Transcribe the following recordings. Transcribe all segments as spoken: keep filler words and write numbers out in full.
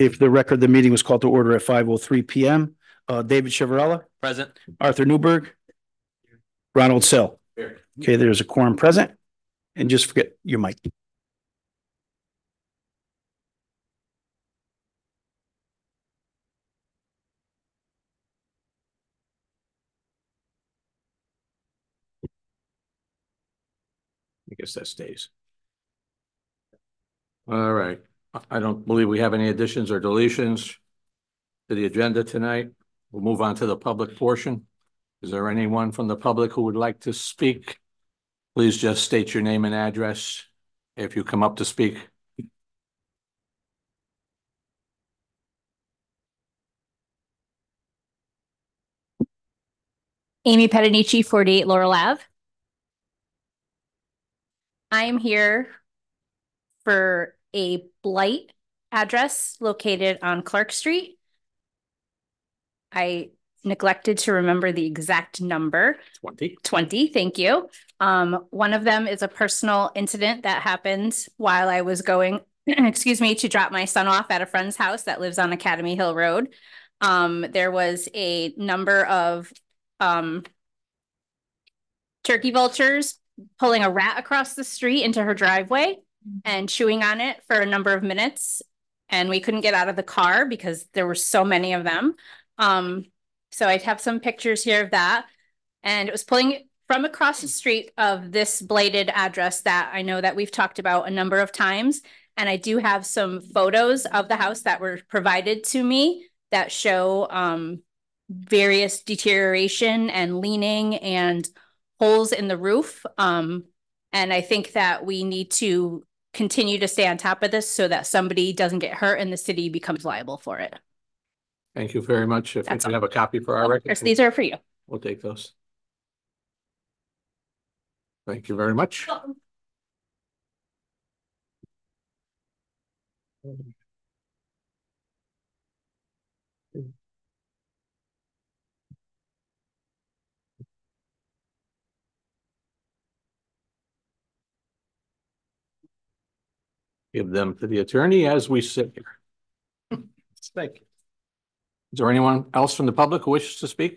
Okay, for the record, the meeting was called to order at five oh three P M. Uh, David Chiavarella, Present. Arthur Newberg, Ronald Sill. Here. Okay, there's a quorum present. And just forget your mic. I guess that stays. All right. I don't believe we have any additions or deletions to the agenda tonight. We'll move on to the public portion. Is there anyone from the public who would like to speak? Please just state your name and address if you come up to speak. Amy Pedanici, forty-eight Laurel Ave. I am here for a blight address located on Clark Street. I neglected to remember the exact number. twenty. twenty, thank you. Um, one of them is a personal incident that happened while I was going, excuse me, to drop my son off at a friend's house that lives on Academy Hill Road. Um, there was a number of um, turkey vultures pulling a rat across the street into her driveway and chewing on it for a number of minutes. And we couldn't get out of the car because there were so many of them. Um, so I'd have some pictures here of that. And it was pulling from across the street of this blighted address that I know that we've talked about a number of times. And I do have some photos of the house that were provided to me that show um, various deterioration and leaning and holes in the roof. Um, and I think that we need to continue to stay on top of this so that somebody doesn't get hurt and the city becomes liable for it. Thank you very much. If That's you can all. have a copy for our Oh, record. these are for you. We'll take those. Thank you very much. Welcome. Give them to the attorney as we sit here. Thank you. Is there anyone else from the public who wishes to speak?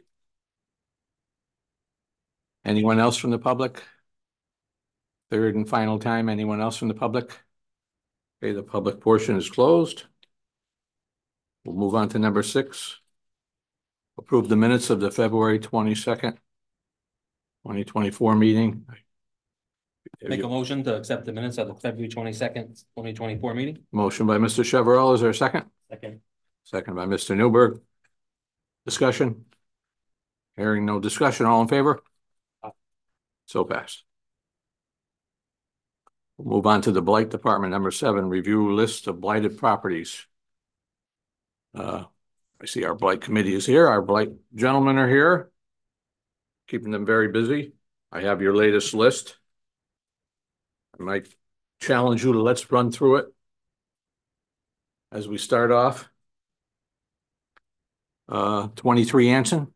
Anyone else from the public? Third and final time, anyone else from the public? Okay, the public portion is closed. We'll move on to number six. Approve the minutes of the February twenty-second, twenty twenty-four meeting. Make a motion to accept the minutes of the February twenty-second, twenty twenty-four meeting. Motion by Mister Chevrolet. Is there a second? Second. Second by Mister Newberg. Discussion? Hearing no discussion. All in favor? So passed. We'll move on to the Blight Department. Number seven, review list of blighted properties. Uh, I see our Blight Committee is here. Our Blight gentlemen are here. Keeping them very busy. I have your latest list. I might challenge you to let's run through it as we start off. Uh, twenty-three Anson.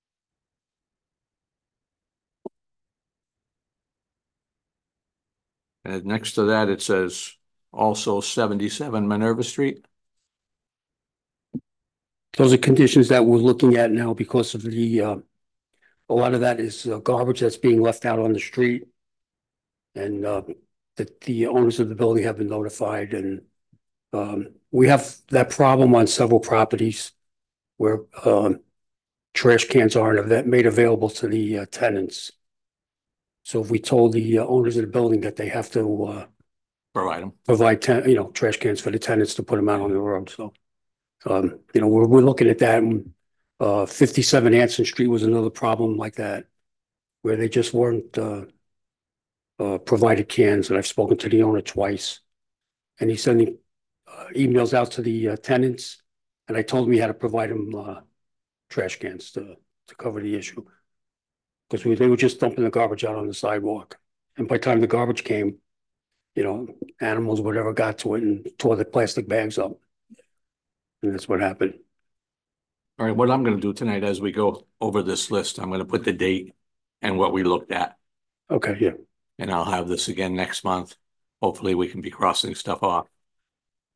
And next to that, it says also seventy-seven Minerva Street. Those are conditions that we're looking at now because of the, uh, a lot of that is uh, garbage that's being left out on the street. And uh, that the owners of the building have been notified, and um, we have that problem on several properties where um, trash cans aren't av- made available to the uh, tenants. So if we told the uh, owners of the building that they have to uh, Provide them. provide, ten- you know, trash cans for the tenants to put them out on the road. So, um, you know, we're, we're looking at that. And, uh, fifty-seven Anson Street was another problem like that, where they just weren't uh, uh, provided cans. And I've spoken to the owner twice, and he's sending uh, emails out to the uh, tenants. And I told him he had to provide them uh, trash cans to, to cover the issue. Because we, they were just dumping the garbage out on the sidewalk. And by the time the garbage came, you know, animals, whatever, got to it and tore the plastic bags up. And that's what happened. All right, what I'm going to do tonight as we go over this list, I'm going to put the date and what we looked at. Okay, yeah. And I'll have this again next month. Hopefully we can be crossing stuff off.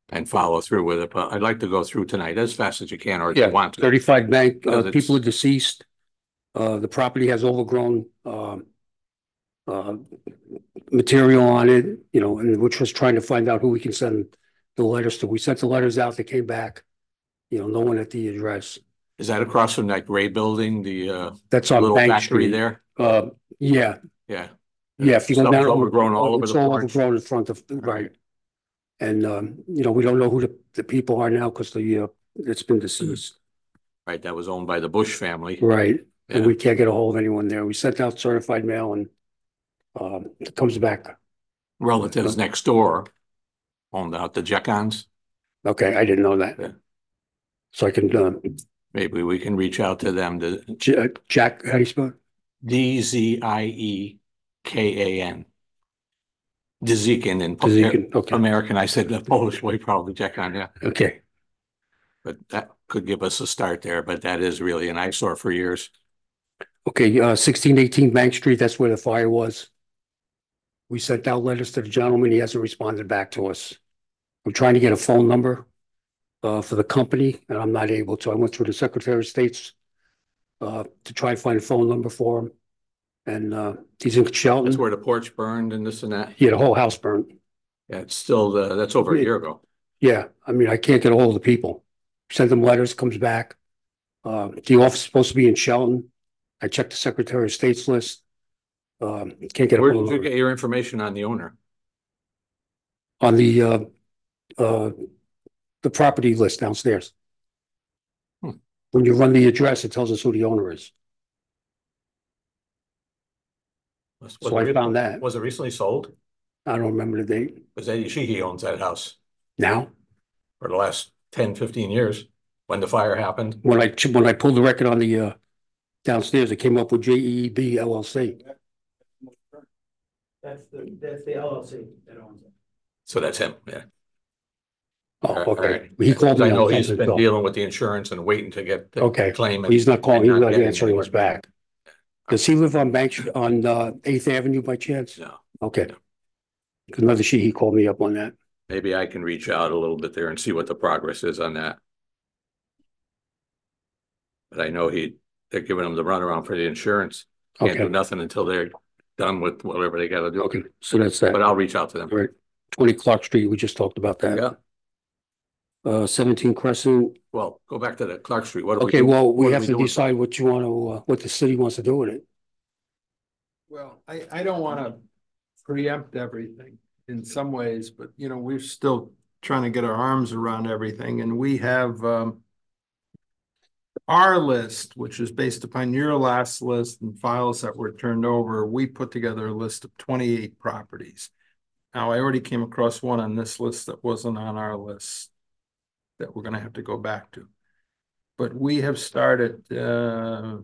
and follow through with it, but I'd like to go through tonight as fast as you can, or if you Yeah, want to. thirty-five Bank, uh, Because it's- people are deceased. Uh, the property has overgrown, um, uh, material on it, you know, and we're just trying to find out who we can send the letters to. We sent the letters out, they came back. You know, no one at the address. Is that across from that gray building, the uh That's on little Bank factory Street. there? Uh, yeah, Yeah. yeah, if you go Stuff's down. overgrown all over It's the all porch. overgrown in front of, right. And, um, you know, we don't know who the, the people are now because the, uh, it's been deceased. Right, that was owned by the Bush family. Right, and Yeah. we can't get a hold of anyone there. We sent out certified mail and um, it comes back. Relatives next door owned out the Jekons. Okay, I didn't know that. Yeah. So I can, uh, Maybe we can reach out to them to J- uh, Jack, how do you spell it? D Z I E K A N. Dzikin in Dzikin, okay. American, I said the Polish way, probably Jekon, yeah. Okay, But that could give us a start there, but that is really an eyesore for years. okay, uh, sixteen eighteen Bank Street, that's where the fire was. We sent out letters to the gentleman, he hasn't responded back to us. I'm trying to get a phone number uh, for the company, and I'm not able to. I went through the Secretary of State's uh, to try and find a phone number for him. And uh, he's in That's Shelton. where the porch burned and this and that. Yeah, the whole house burned. Yeah, it's still, uh, that's over a year ago. Yeah, I mean, I can't get a hold of the people. Send them letters, comes back. Uh, the office is supposed to be in Shelton. I checked the Secretary of State's list. Um, can't get a Where hold did you of get your information on the owner? on the uh, uh, the property list downstairs. Hmm. When you run the address, it tells us who the owner is. Was So it I found that. Was it recently sold? I don't remember the date Because Eddie Sheehy owns that house now. for the last ten, fifteen years when the fire happened. When I ch- when I pulled the record on the uh, downstairs, it came up with J E E B L L C. That's the, that's the L L C that owns it. So that's him, yeah. Oh, All okay. right. He called me. I know on he's something, been so- dealing with the insurance and waiting to get the Okay. claim. He's not calling, he's and not getting answering us anywhere. back. Does he live on Bank, Sh- on uh, Eighth Avenue by chance? No, Okay. Because another she, he called me up on that. maybe I can reach out a little bit there and see what the progress is on that. But I know he, they're giving him the runaround for the insurance. Can't do Okay, nothing until they're done with whatever they gotta do. okay, so that's that. But I'll reach out to them. Right, twenty Clark Street, we just talked about that. Yeah, Uh, seventeen Crescent, well, go back to the Clark Street. What do we okay, do? well, we What do have we to do with decide what you want to, uh, what the city wants to do with it. Well, I, I don't wanna preempt everything in some ways, but you know, we're still trying to get our arms around everything and we have, um. Our list, which is based upon your last list and files that were turned over, we put together a list of twenty-eight properties. Now, I already came across one on this list that wasn't on our list that we're gonna have to go back to. But we have started, uh.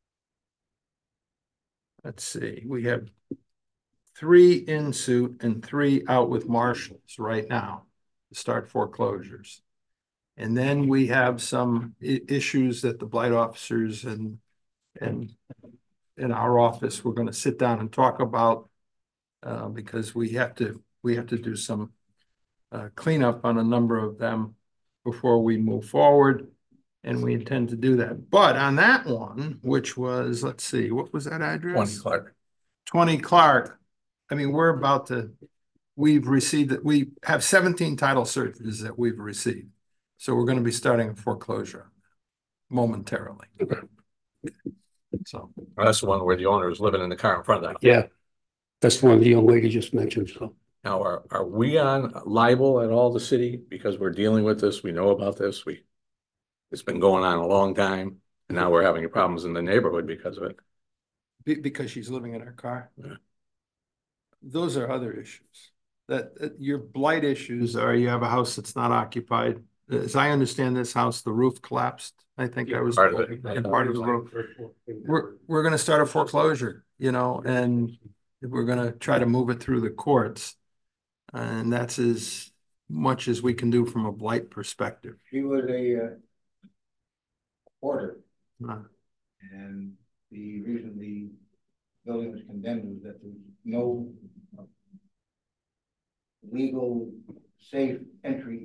Let's see, we have three in suit and three out with marshals right now to start foreclosures. And then we have some i- issues that the blight officers and, and in our office, we're gonna sit down and talk about. Uh, because we have to, we have to do some uh, cleanup on a number of them before we move forward. And we intend to do that. But on that one, which was, let's see, what was that address? Twenty Clark. twenty Clark. I mean, we're about to, we've received it. We have seventeen title searches that we've received. So we're going to be starting a foreclosure momentarily. So, That's the one where the owner is living in the car in front of that. Yeah, that's the one the young lady just mentioned, so. Now, are, are we on liable at all, the city? Because we're dealing with this, we know about this, we, it's been going on a long time, and now we're having problems in the neighborhood because of it. be- because she's living in her car. Yeah. Those are other issues. That, that your blight issues are you have a house that's not occupied. As I understand this house, the roof collapsed. I think that was Part of it. part of the roof. We're, we're gonna start a foreclosure, you know, and we're gonna try to move it through the courts. And that's as much as we can do from a blight perspective. She was a uh, porter, Uh, and the reason the building was condemned was that there was no legal safe entry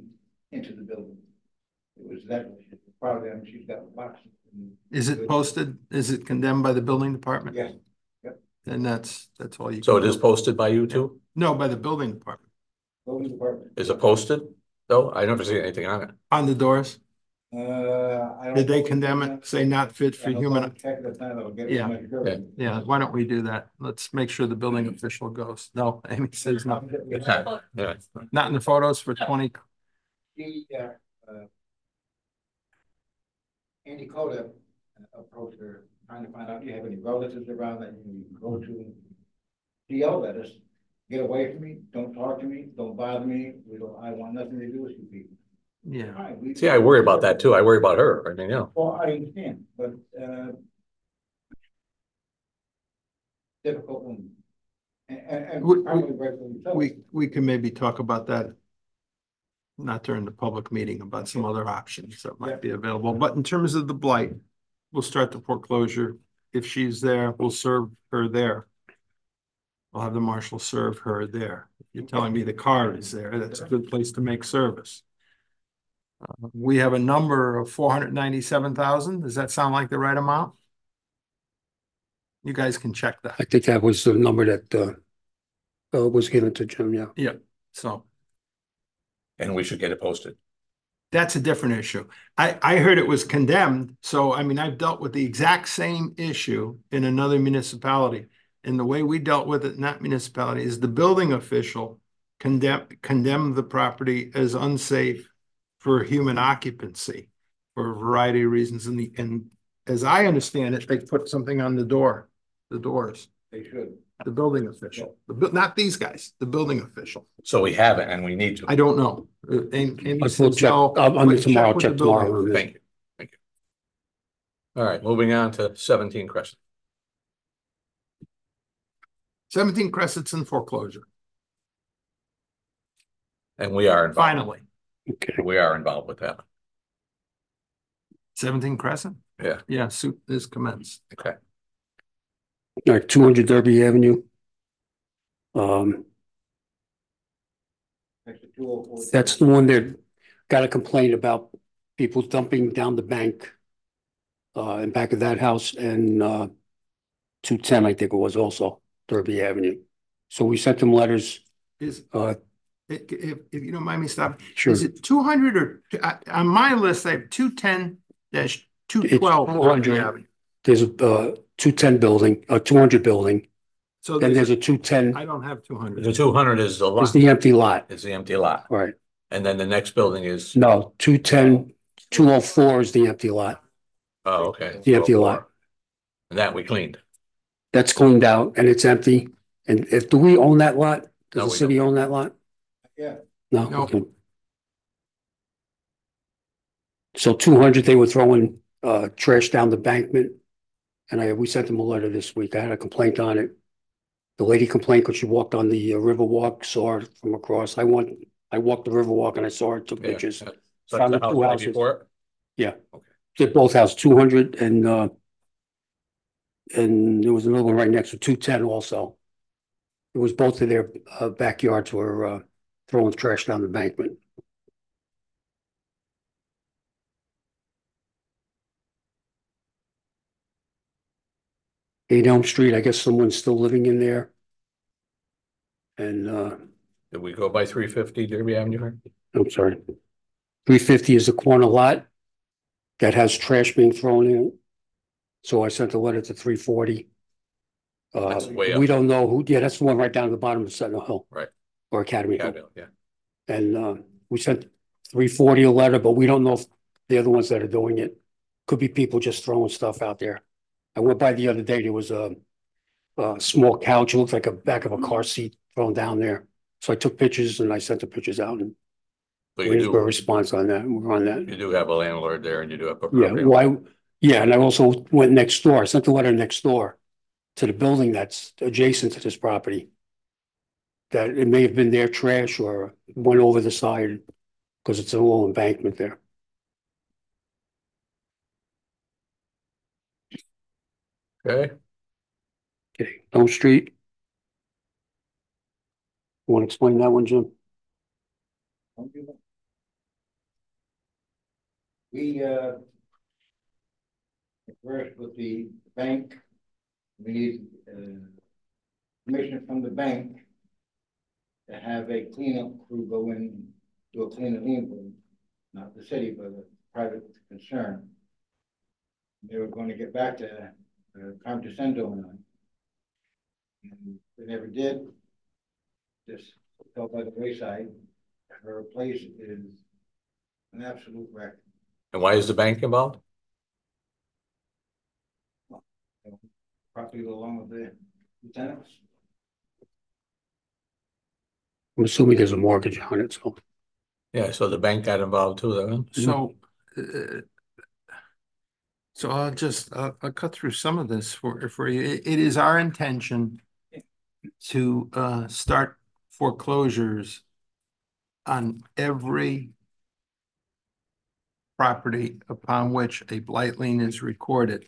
into the building. It was that, probably, I mean, she's got boxes. and- Is it posted? Is it condemned by the building department? Yes, Then that's, that's all you. So can it is do. posted by you too? No, by the building department. building department. Is it posted? though? I never see anything on it. On the doors? Uh, I don't. Did they know. condemn it? Say not fit for I don't human? know. Check the time, I'll get it. Yeah. Yeah. Yeah, why don't we do that? Let's make sure the building official goes. No, Amy says not, It's not, yeah. not in the photos for twenty. He, uh, uh, Andy Coda uh, approached her, trying to find out, do you have any relatives around that you can go to? She yelled at us, get away from me, don't talk to me, don't bother me, we don't, I want nothing to do with you people. Yeah, Fine, we- See, I worry about that too. I worry about her. I mean, you know, Well, I understand, but, uh. Difficult one. And, and, and We- we- probably rightfully so. we, we can maybe talk about that. Not during the public meeting, about some other options that might be available, but in terms of the blight, we'll start the foreclosure. If she's there, we'll serve her there. We'll have the marshal serve her there. If you're telling me the car is there, that's a good place to make service. Uh, we have a number of four hundred ninety-seven thousand. Does that sound like the right amount? You guys can check I that. think that was the number that, uh, uh, was given to Jim, yeah. Yeah, so and we should get it posted. that's a different issue. I, I heard it was condemned, so I mean, I've dealt with the exact same issue in another municipality. And the way we dealt with it in that municipality is the building official condemned, condemned the property as unsafe for human occupancy for a variety of reasons. And the, and as I understand it, they put something on the door, the doors, They should. the building official, the, bu- not these guys, the building official. So we have it and we need to. I don't know. Uh, And, and I he said, will check, Joe, I'll, I'll check tomorrow, with the check building. tomorrow. on this. Thank you. Thank you. All right, moving on to seventeen Crescent. seventeen Crescent's in foreclosure, And we are involved. finally. Okay, We are involved with that. seventeen Crescent? Yeah. Yeah, suit is commenced. Okay. all right, two hundred Derby Avenue. Um, Section two oh four. that's the one that got a complaint about people dumping down the bank. Uh, in back of that house and, uh, two ten, I think it was also Derby Avenue. So we sent them letters, Is, uh, if, if, if you don't mind me stopping, sure. is it two hundred or, uh, on my list, I have two ten dash two It's twelve. two hundred. There's a, uh, two ten building, a two hundred building, So then there's there's, a two ten, I don't have two The hundred. two hundred is the is lot, the empty lot, is the empty lot. right? And then the next building is, No, two ten, two oh four is the empty lot, oh, okay. the empty lot. And that we cleaned. That's cleaned out and it's empty. And if, do we own that lot? No, Does the we city own that lot? Yeah. No. No. Okay. So two hundred, they were throwing, uh, trash down the embankment. And I, we sent them a letter this week. I had a complaint on it. The lady complained because she walked on the uh, river walk, saw it from across. I went, I walked the river walk and I saw it, took Yeah. pictures. So that's Found the the house two right houses. before it? They both house two hundred and, uh, and there was another one right next to two ten also. It was both of their, uh, backyards were, uh, throwing trash down the embankment. Eight Elm Street, I guess someone's still living in there. And, uh, Did we go by three fifty Derby Avenue here? I'm sorry. Three fifty is the corner lot that has trash being thrown in it. So I sent a letter to three forty. Uh, That's way up. we don't know who, yeah, that's the one right down at the bottom of Sentinel Hill. Right. Or Academy Yeah, Hill. yeah. And, uh, we sent three forty a letter, but we don't know if they're the ones that are doing it. Could be people just throwing stuff out there. I went by the other day, there was a, a small couch, it looked like a back of a car seat thrown down there. So I took pictures and I sent the pictures out and But you waiting for a do, response on that. We're on that. you do have a landlord there and you do have. a Yeah, property why, owner. yeah, and I also went next door. I sent the letter next door to the building that's adjacent to this property. That it may have been their trash or went over the side because it's a little embankment there. Okay, Okay, Elm Street. Want to explain that one, Jim? We, uh, first with the bank, we need, uh, permission from the bank to have a cleanup crew go in and do a clean and lien, for not the city, but a private concern. They were going to get back to, uh, Contisendo and I. And they never did. Just fell by the wayside. Her place is an absolute wreck. And why is the bank involved? Property along with the lieutenants. I'm assuming there's a mortgage on it, so. Yeah, so the bank got involved too, then. So, uh, so I'll just, uh, I'll cut through some of this for, for you. It, it is our intention to, uh, start foreclosures on every property upon which a blight lien is recorded.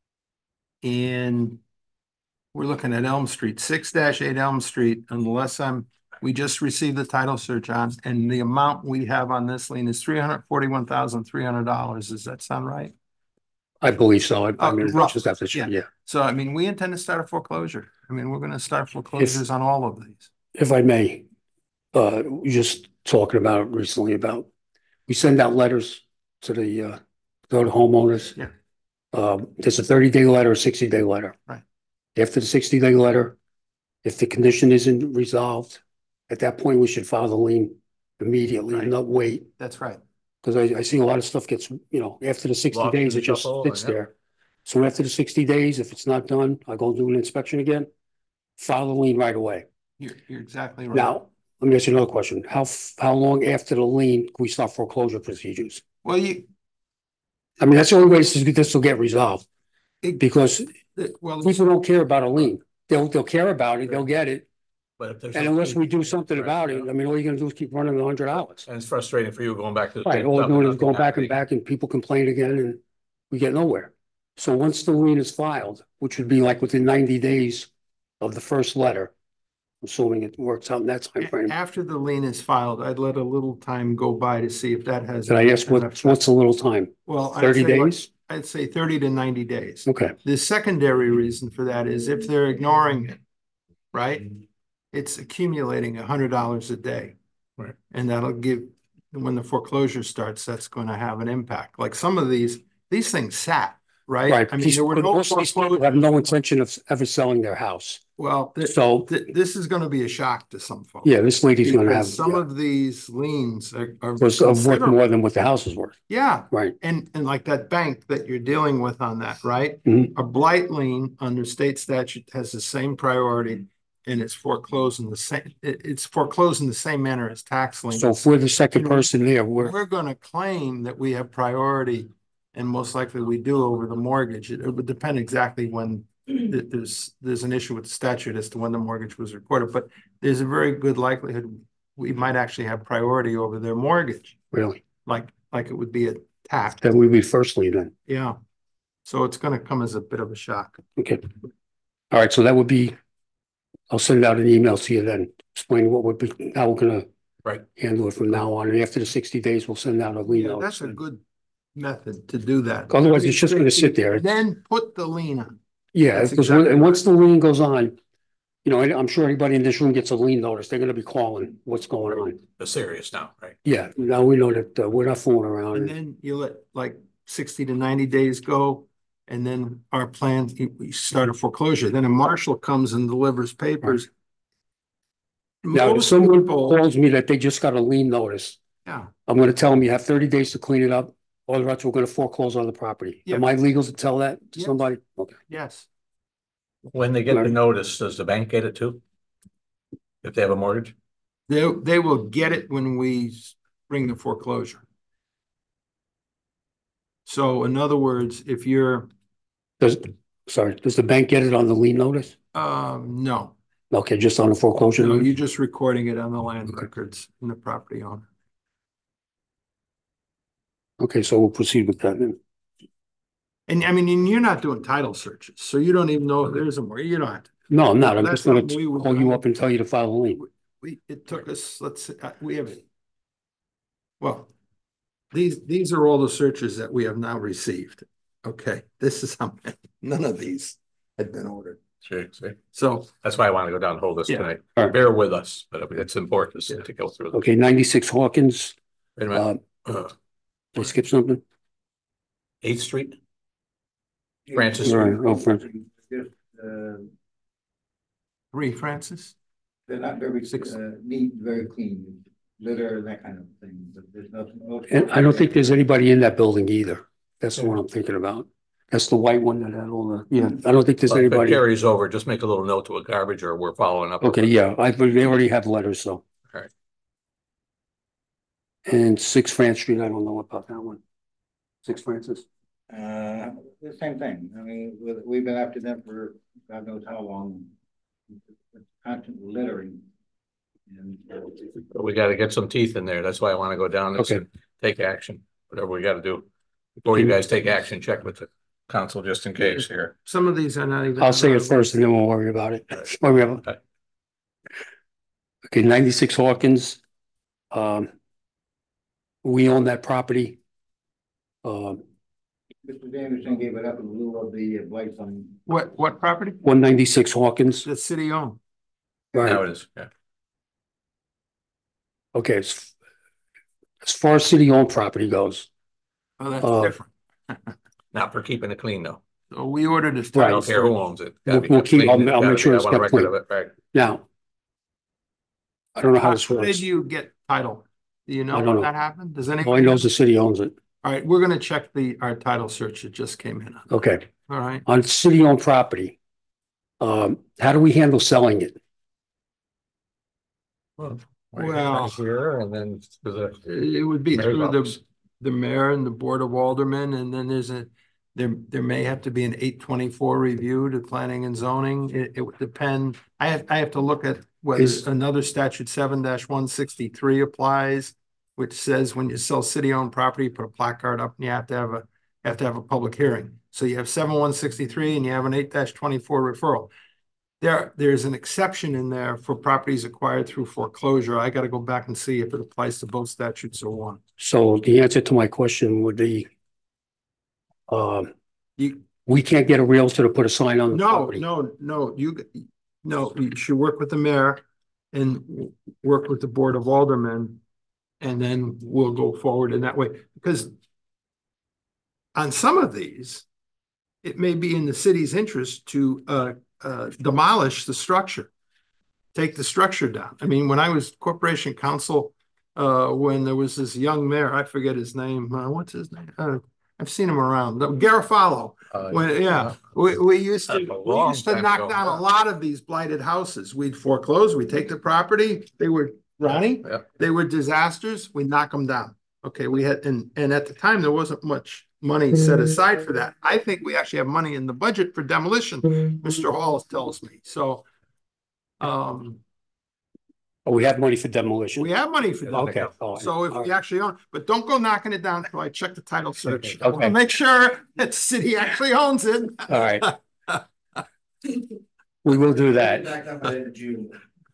And we're looking at Elm Street, six dash eight Elm Street, unless I'm, we just received the title search on, and the amount we have on this lien is three hundred forty-one thousand, three hundred dollars. Does that sound right? I believe so. I, I Uh, mean, rough, just have to, yeah. yeah. So, I mean, we intend to start a foreclosure. I mean, we're gonna start foreclosures on all of these. If I may, uh, we just talking about recently about, we send out letters to the, uh, go to homeowners. Yeah. Um, there's a thirty day letter, a sixty day letter. Right. After the sixty day letter, if the condition isn't resolved, at that point, we should file the lien immediately Right. and not wait. That's right. Cause I, I see a lot of stuff gets, you know, after the sixty Lost days, in it just shuffle, sits yeah. there. So after the sixty days, if it's not done, I go do an inspection again, file the lien right away. You're, you're exactly right. Now, let me ask you another question. How, f- how long after the lien can we start foreclosure procedures? Well, you, I mean, that's the only way this, this will get resolved. It- Because well, people don't care about a lien. They'll, they'll care about it, they'll get it. But if there's. And unless we do something about it, I mean, all you're gonna do is keep running a hundred hours. And it's frustrating for you going back to. the Right, same all stuff we're doing is nothing going back and happening. back and people complain again and we get nowhere. So once the lien is filed, which would be like within ninety days of the first letter, assuming it works out in that time frame. after the lien is filed, I'd let a little time go by to see if that has. Did I ask what, what's a little time? Well, I'd Thirty say like- days? I'd say thirty to ninety days. Okay, The secondary reason for that is if they're ignoring it, right? It's accumulating a hundred dollars a day. Right. And that'll give, when the foreclosure starts, that's going to have an impact. Like some of these, these things sat, right? right. I mean, These- there were but no most of these people foreclosures. have no intention of ever selling their house. Well, th- So, th- this is gonna be a shock to some folks. yeah, this lady's gonna have, Because some yeah, of these liens are. are was of worth considerable. more than what the house is worth, Yeah, right? and, and like that bank that you're dealing with on that, right? Mhm. A blight lien under state statute has the same priority and it's foreclosed in the same, it- it's foreclosed in the same manner as tax lien. So if we're the second You know, person there, we're, We're gonna claim that we have priority and most likely we do over the mortgage. It it would depend exactly when th- there's, there's an issue with the statute as to when the mortgage was recorded, but there's a very good likelihood we might actually have priority over their mortgage, really, like, like it would be a tax. that would be firstly then. Yeah. So it's gonna come as a bit of a shock. Okay. All right, so that would be, I'll send out an email to you then, explaining what would be, how we're gonna Right. handle it from now on. And after the sixty days, we'll send out a lien Yeah, notice. that's a good method to do that. Otherwise, it's just gonna sit there. Then put the lien on. Yeah, That's because when, exactly and once the lien goes on, you know, and I'm sure anybody in this room gets a lien notice, they're gonna be calling what's going on. The serious now, right? Yeah, now we know that uh, we're not fooling And around. then you let like sixty to ninety days go. And then our plan, we start a foreclosure. Then a marshal comes and delivers papers. Now, if Most someone people, calls me that they just got a lien notice, yeah, I'm gonna tell them you have thirty days to clean it up, or else we're gonna foreclose on the property. Yeah. Am I legal to tell that to Yes. somebody? Okay. yes. When they get the Right. notice, does the bank get it too? If they have a mortgage? They, they will get it when we s- bring the foreclosure. So in other words, if you're, Does, sorry, does the bank get it on the lien notice? um, no, Okay, just on the foreclosure no, notice? you're just recording it on the land records in the property owner. Okay, so we'll proceed with that then. And I mean, and you're not doing title searches, so you don't even know if there's a mortgage. You don't have to. No, I'm not. I'm That's just gonna something we would- call you up and tell you to file a lien. We, it took us, let's, say, uh, we have. Well, these, these are all the searches that we have now received. Okay, this is how many, none of these had been ordered. See, see, So, that's why I want to go down and hold this Yeah. tonight. All right. Bear with us, but it's important to Yeah. to go through. this. Okay, ninety-six Hawkins, Wait a minute, uh, Uh, did I skip something? Eighth Street? Francis All Street. right, oh, Francis. Just, uh, three, Francis? they're not very, Six. uh, neat, very clean, litter, that kind of thing, but there's nothing. no- And I don't think there's anybody in that building either. That's the one I'm thinking about. That's the white one that had all the, yeah, I don't think there's Well, if it anybody. carries over, just make a little note to a garbage or we're following up. Okay, yeah, I, they already have letters, so. All right. And Six France Street, I don't know about that one. Six Francis. Uh, the same thing, I mean, we, we've been after them for God knows how long. Constant littering. And. uh, But we gotta get some teeth in there. That's why I want to go down this Okay. and take action, whatever we gotta do. Before you guys take action, check with the council just in case here. Some of these are not even. I'll say it first and then we'll worry about it. Worry about it. Okay, ninety-six Hawkins. Um. We own that property. Um, Mister Anderson gave it up in lieu of the blight on. What, what property? one ninety-six Hawkins. The city owned. Now Right, it is, yeah. okay, as, as far as city-owned property goes, Oh, that's Uh, different. Not for keeping it clean though. So we ordered this. I Right. don't care who owns it. We'll- Gotta be we'll kept keep- clean. I'll- It's I'll make gotta sure be- I it's want a kept record of it, right? now. I don't know how How this did works. you get title? Do you know I don't when know. that happened? Does All I anybody? know know? is the city owns it. All right, we're gonna check the, our title search that just came in. Okay, All right, on city-owned property, um, how do we handle selling it? Right Well- Here and then to the it would be mayor's through the, office. the mayor and the board of aldermen, and then there's a, there, there may have to be an eight twenty-four review to planning and zoning. It, it would depend. I have, I have to look at whether Is- another statute seven one sixty-three applies, which says when you sell city-owned property, you put a placard up and you have to have a, have to have a public hearing. So you have seven one sixty-three and you have an eight twenty-four referral. There, there's an exception in there for properties acquired through foreclosure. I gotta go back and see if it applies to both statutes or one. So the answer to my question would be, um, You, we can't get a realtor to put a sign on the no, property. no, no, you, no, you should work with the mayor and w- work with the board of aldermen. And then we'll go forward in that way, because on some of these, it may be in the city's interest to, uh, uh, demolish the structure. Take the structure down. I mean, when I was corporation counsel, uh, when there was this young mayor, I forget his name, uh, what's his name? Uh, I've seen him around, Garofalo. Uh, When, yeah, we, we used to, That's a we long used to time knock ago, down yeah. a lot of these blighted houses. We'd foreclose, we'd take the property, they were, Ronnie? Yeah. They were disasters, we knock them down. Okay, we had, and, and at the time, there wasn't much money set aside for that. I think we actually have money in the budget for demolition, Mister Hall tells me, so. Um, Oh, we have money for demolition. we have money for Okay. that. all right, So if all we right. actually own, but don't go knocking it down until I check the title search. I Okay. wanna make sure that the city actually owns it. All right. We will do that. Back up in June.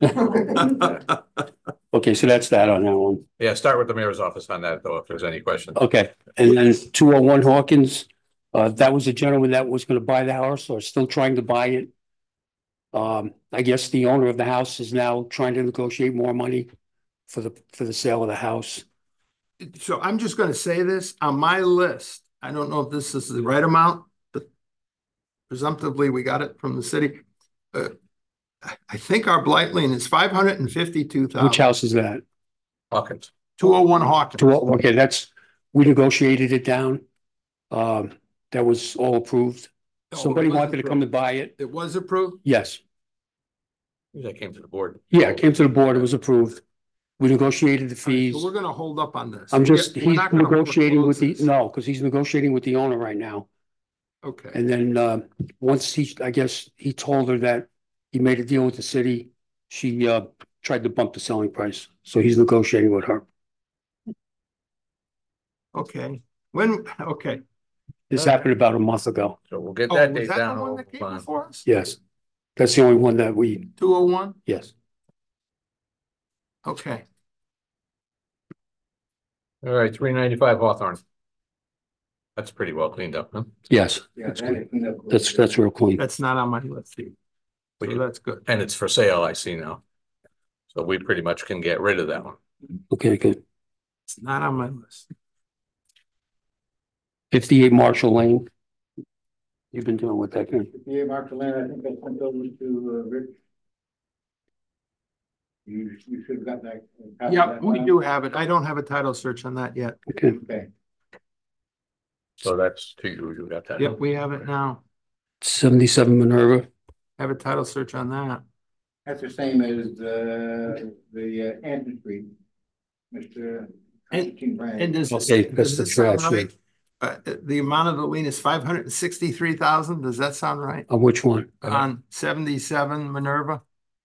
Okay, so that's that on that one. Yeah, start with the mayor's office on that though, if there's any questions. Okay, and then two oh one Hawkins, uh, that was a gentleman that was gonna buy the house or still trying to buy it. Um, I guess the owner of the house is now trying to negotiate more money for the, for the sale of the house. So I'm just gonna say this, on my list, I don't know if this is the right amount, but presumptively, we got it from the city. Uh, I- I think our blight lien is five hundred and fifty-two Which thousand, house is that? Hawkins. two oh one Hawkins. Two, okay, that's, we negotiated it down. Um, that was all approved. Oh, Somebody it was wanted to come and buy it. It was approved? Yes, That came to the board. yeah, it came to the board, it was approved. We negotiated the All right, fees. So we're gonna hold up on this. I'm just, We're he's not gonna negotiating with the, foreclose this. no, because he's negotiating with the owner right now. Okay, And then, uh, once he, I guess, he told her that he made a deal with the city, she, uh, tried to bump the selling price. So he's negotiating with her. okay, when, okay. This Uh, happened about a month ago. So we'll get Oh, that was date that the down. one and that came we'll- before us? Yes. That's the only one that we, Two oh one? yes. Okay. All right, three ninety-five Hawthorne. That's pretty well cleaned up, huh? Yes, Yeah, that's that good. is cleaned up. That's, that's real clean. That's not on my list here. So that's good. And it's for sale, I see now. So we pretty much can get rid of that one. Okay, good. It's not on my list. Fifty-eight Marshall Lane. You've been doing with that, Ken? Yeah, Mark Delaney, I think I sent over to uh, Rich. You, you should have got that. uh, copy of Yeah, that we file. do have it. I don't have a title search on that yet. Okay, Okay, So that's to you, you got that. Yep, we have it now. seventy-seven Minerva. Have a title search on that. that's the same as uh, the uh, Anton Street. Mister Constantine Brand. And does, Okay, does that's the this sound trash, right? Uh, the amount of the lien is five hundred and sixty-three thousand. Does that sound right? On which one? On seventy-seven Minerva,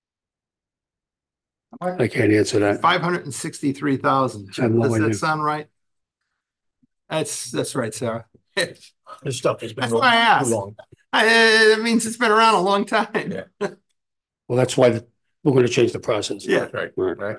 I can't answer that. five hundred and sixty-three thousand. I have no Does that idea. sound right? That's, that's right, Sarah. This stuff has been That's going why I asked. too long. I, it means it's been around a long time. Yeah. Well, that's why the- we're gonna change the process. Yeah. That's right, Right. right.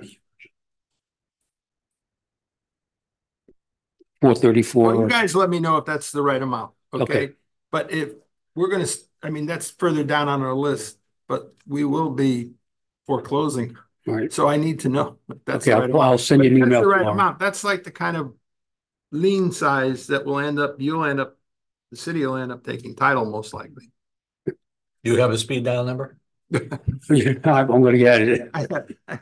Four Well, you thirty-four, guys let me know if that's the right amount, okay? Okay. But if we're gonna, s- I mean, that's further down on our list, but we will be foreclosing. right? So I need to know if that's Okay, the I'll, right I'll amount. send you an But that's email the right tomorrow. amount. That's like the kind of lien size that will end up, you'll end up, the city will end up taking title most likely. Do you have a speed dial number? Yeah, I'm gonna get it. I have-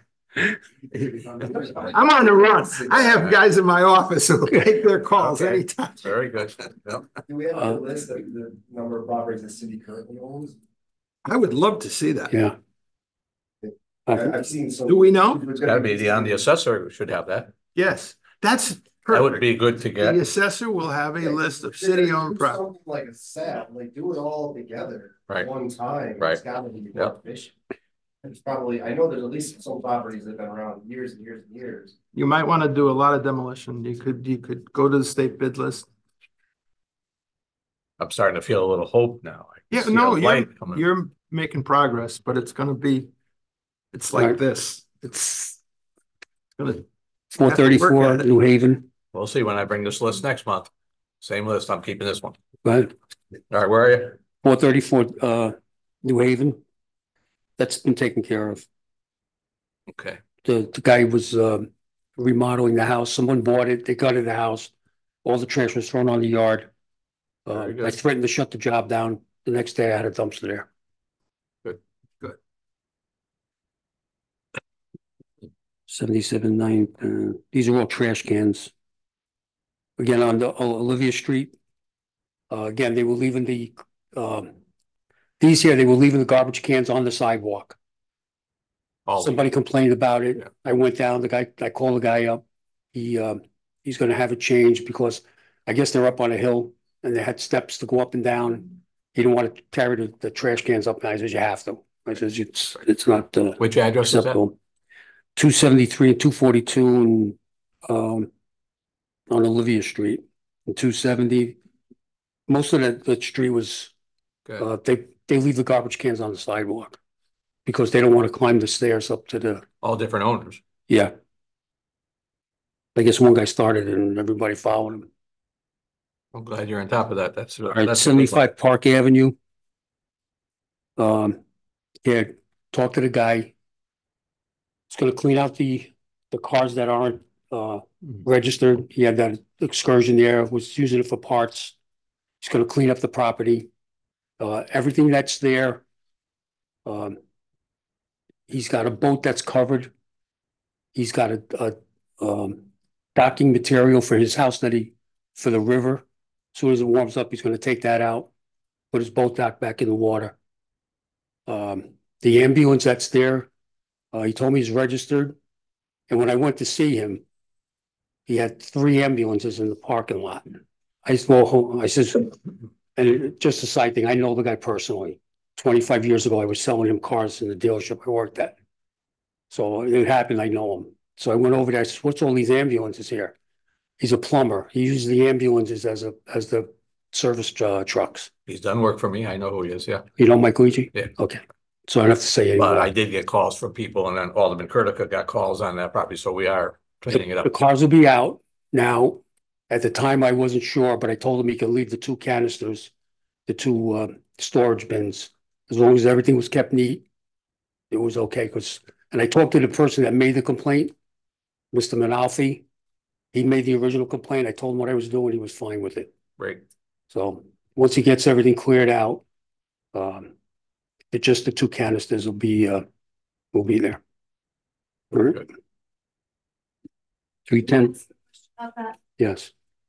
I'm on the run. I have guys in my office who will take their calls Okay. anytime. Very good. Yep. Do we have Uh, a list of the number of properties the city currently owns? I would love to see that. Yeah. I, Uh, I've seen some. Do we know? It's gonna That'd be the, on the assessor should have that. Yes, that's That would perfect. be good to The get. assessor will have a list of city-owned Do property. something Like a set, like do it all together. Right. at One time. Right. It's gotta be Yep. more efficient. It's probably, I know there's at least some properties that have been around years and years and years. You might want to do a lot of demolition. You could, you could go to the state bid list. I'm starting to feel a little hope now. I can Yeah, see no, a you're, light coming. you're making progress, but it's gonna be, it's like Right. this. It's gonna, Four thirty-four at it. New Haven, We'll see when I bring this list next month. Same list, I'm keeping this one. right? All right, where are you? Four thirty-four, uh, New Haven. That's been taken care of. Okay, The, the guy was, um, remodeling the house. Someone bought it. They gutted the house. All the trash was thrown on the yard. Uh, Very good. I threatened to shut the job down. The next day I had a dumpster there. Good, good. Seventy-seven nine, uh, these are all trash cans. Again, on the O- Olivia Street. Uh, again, they were leaving the, um, these here, they were leaving the garbage cans on the sidewalk. All these. Somebody complained about it. Yeah. I went down, the guy, I called the guy up. He, um, he's gonna have it changed because I guess they're up on a hill and they had steps to go up and down. He didn't want to carry the, the trash cans up. And I says, you have to. I says, it's, it's not, uh, Which address is that? acceptable. Two seventy-three and two forty-two and, um, on Olivia Street and two seventy. Most of that, that street was, Good. uh, they, they leave the garbage cans on the sidewalk because they don't want to climb the stairs up to the, All different owners. yeah. I guess one guy started it and everybody followed him. I'm glad you're on top of that. That's. All right, seventy-five Park Avenue. Um, yeah, talk to the guy. He's gonna clean out the, the cars that aren't, uh, registered. He had that excursion there, was using it for parts. He's gonna clean up the property. Uh, everything that's there. Um. He's got a boat that's covered. He's got a, a, um, docking material for his house that he, for the river. As Soon as it warms up, he's gonna take that out, put his boat dock back in the water. Um, the ambulance that's there, uh, he told me he's registered. And when I went to see him, he had three ambulances in the parking lot. I said, well, I says, and it- just a side thing, I know the guy personally. Twenty-five years ago, I was selling him cars in the dealership I worked at. So it happened, I know him. So I went over there, I said, what's all these ambulances here? He's a plumber. He uses the ambulances as a, as the service uh, trucks. He's done work for me. I know who he is, yeah. You know Mike Luigi? Yeah. Okay. So I don't have to say But I anymore. did get calls from people and then Alderman Curtica got calls on that property, so we are cleaning it The up. cars will be out Now, at the time, I wasn't sure, but I told him he could leave the two canisters, the two uh, storage bins, as long as everything was kept neat. It was okay, because, and I talked to the person that made the complaint, Mister Manalfi. He made the original complaint. I told him what I was doing. He was fine with it. Great. So once he gets everything cleared out, um, it just the two canisters will be, uh, will be there. All right. Good. Three ten, yes.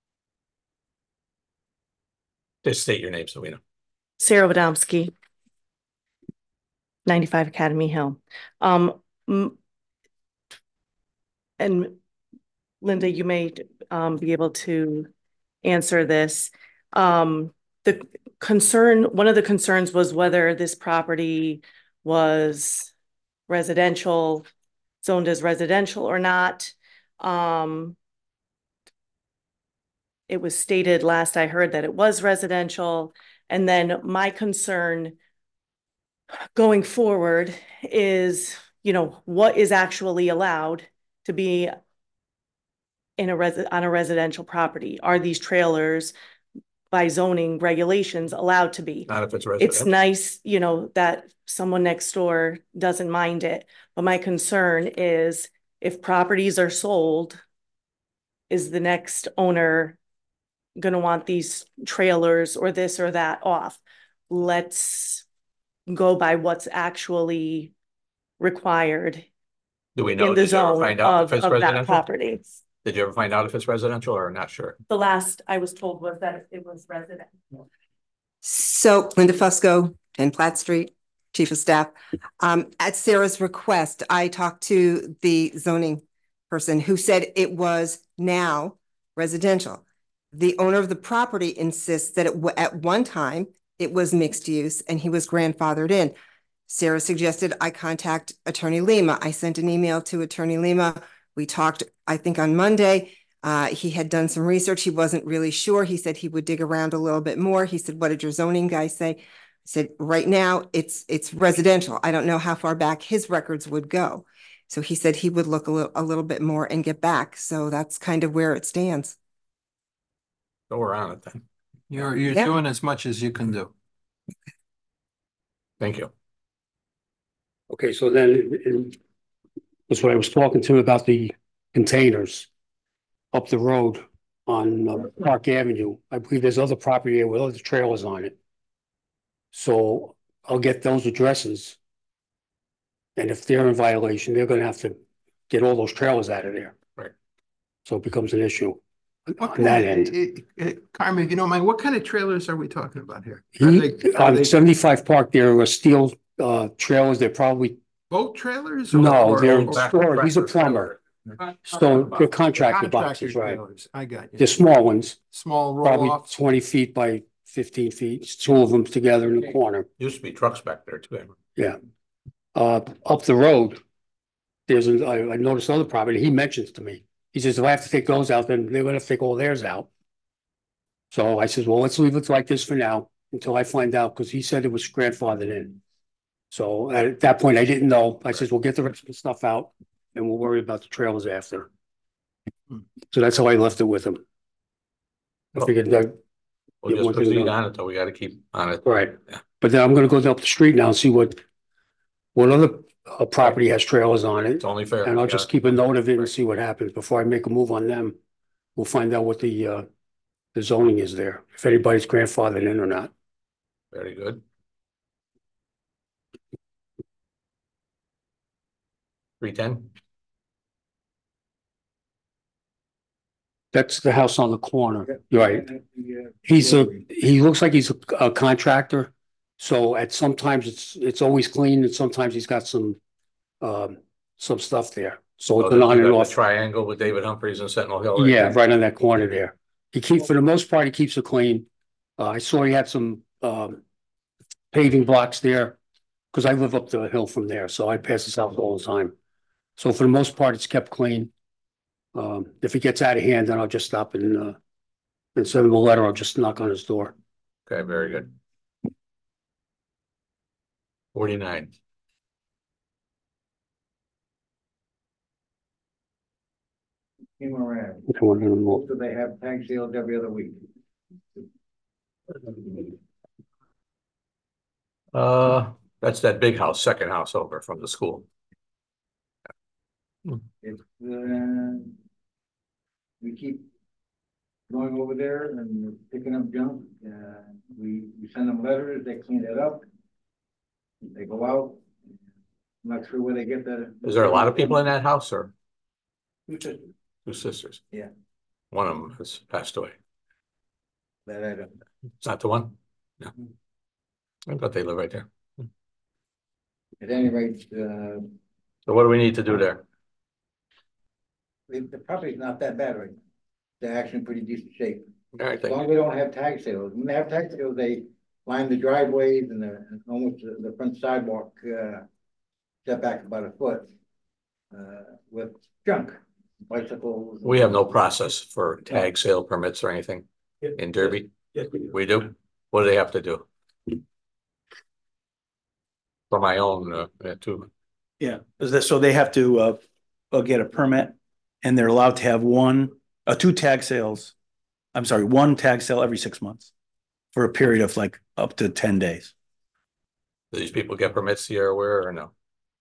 Just state your name so we know. Sarah Wadomski, ninety-five Academy Hill. Um, m- and Linda, you may um be able to answer this. Um, the concern, one of the concerns was whether this property was residential, zoned as residential or not. Um, it was stated last I heard that it was residential. And then my concern going forward is, you know, what is actually allowed to be in a res on a residential property? Are these trailers by zoning regulations allowed to be? Not if it's It's residential. nice, you know, that someone next door doesn't mind it, but my concern is if properties are sold, is the next owner gonna want these trailers or this or that off? Let's go by what's actually required Do we know, in the did you ever zone find out of, if it's of that residential? property. Did you ever find out if it's residential or not sure? The last I was told was that it was residential. So Linda Fusco and Platt Street, Chief of Staff. Um, at Sarah's request, I talked to the zoning person who said it was now residential. The owner of the property insists that it at one time it was mixed use and he was grandfathered in. Sarah suggested I contact Attorney Lima. I sent an email to Attorney Lima. We talked, I think, on Monday. Uh, he had done some research. He wasn't really sure. He said he would dig around a little bit more. He said, what did your zoning guy say? I said, right now it's it's residential. I don't know how far back his records would go. So he said he would look a little, a little bit more and get back. So that's kind of where it stands. So we're on it then. You're, you're Yeah. doing as much as you can do. Thank you. Okay, so then, and that's what I was talking to him about, the containers up the road on uh, Park Avenue. I believe there's other property there with other trailers on it. So I'll get those addresses. And if they're in violation, they're gonna have to get all those trailers out of there. Right. So it becomes an issue What on kind that of- end. eh, eh, Carmen, if you don't mind, what kind of trailers are we talking about here? Are He, they- are on they seventy-five Park, there are steel uh trailers. They're probably, boat trailers? or- no, or- they're or- storage. He's a plumber. So they're contractor Contractor boxes, right? trailers, I got you. They're small ones, Small probably roll-offs. twenty feet by fifteen feet. It's two of them together in the corner. Used to be trucks back there too. Yeah. Uh, up the road, there's, a- I, I noticed other property. He mentions to me. He says, if I have to take those out, then they're gonna have to take all theirs out. So I says, well, let's leave it like this for now until I find out, because he said it was grandfathered in. So at that point, I didn't know. I says, we'll get the rest of the stuff out and we'll worry about the trailers after. So that's how I left it with him. I figured that, We'll Yeah, just one thing proceed about- on it, though. We gotta keep on it. right. Yeah. But then I'm gonna go up the street now and see what, what other uh, property has trailers on it. It's only fair. And I'll We just gotta- keep a note of it and see what happens before I make a move on them. We'll find out what the, uh, the zoning is there, if anybody's grandfathered in or not. Very good. Three ten? That's the house on the corner, right? He's a, he looks like he's a a contractor. So at sometimes it's, it's always clean and sometimes he's got some, um, some stuff there. So it's an on and off. Triangle with David Humphreys and Sentinel Hill. right Yeah, there. right on that corner there. He keeps, for the most part, he keeps it clean. Uh, I saw he had some, um, paving blocks there. Cause I live up the hill from there, so I pass this house all the time. So for the most part, it's kept clean. Um, if it gets out of hand, then I'll just stop and, uh, and send him a letter. I'll just knock on his door. Okay, very good. Forty-nine. Seymour Ave. I want to know. Also, they have tag sales every other week. Uh, that's that big house, second house over from the school. It's, uh, we keep going over there and picking up junk. Uh, we, we send them letters, they clean it up. They go out. I'm not sure where they get that. Is there a lot of people in that house or Two sisters. two sisters? Yeah. One of them has passed away. That I don't. It's not the one? No. I thought they live right there. At any rate, uh, So what do we need to do there? the, the property's not that bad right now. They're actually in pretty decent shape. All right, As thank long you. as we don't have tag sales. When they have tag sales, they line the driveways and the, and almost the, the front sidewalk, uh, step back about a foot, uh, with junk, bicycles. We have no process for tag sale permits or anything in Derby. Yes, we do. We do? What do they have to do? For my own, uh, uh, too. Yeah, is that, so they have to, uh, uh, get a permit and they're allowed to have one, uh, two tag sales. I'm sorry, one tag sale every six months for a period of like up to ten days. Do these people get permits here where or no?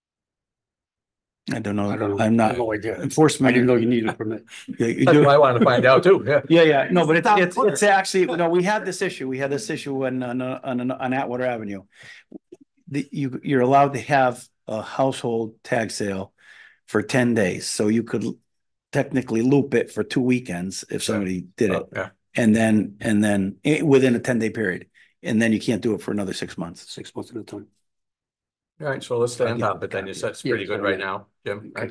I don't know. I don't know. I'm I not have no idea. enforcement. I didn't know you needed a permit. Yeah, you That's do. what I wanted to find out too, yeah. Yeah, yeah, no, but it's, Town it's, clerk. it's actually, no, we had this issue, we had this issue on, on, on, on Atwater Avenue. The, you, you're allowed to have a household tag sale for ten days, so you could technically loop it for two weekends if somebody did it. Oh, yeah. And then, and then, eh, within a ten day period, and then you can't do it for another six months. Six months at a time. All right, so let's stay on Yeah. top, but then you said it's Yeah, pretty good sorry. right now, Jim. Okay.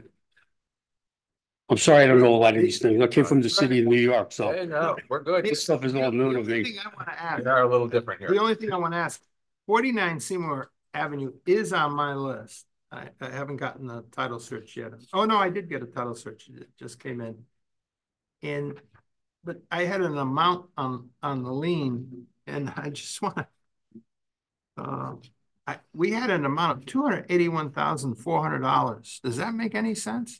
I'm sorry, I don't know a lot of these things. I came from the city of New York, so Hey, no, we're good. this stuff is all new to The only me. thing I wanna ask, We are a little different the here. only thing I wanna ask, forty-nine Seymour Avenue is on my list. I, I haven't gotten the title search yet. Oh, no, I did get a title search. It just came in. And, but I had an amount on, on the lien and I just wanna. Uh, I, we had an amount of two hundred eighty-one thousand, four hundred dollars. Does that make any sense?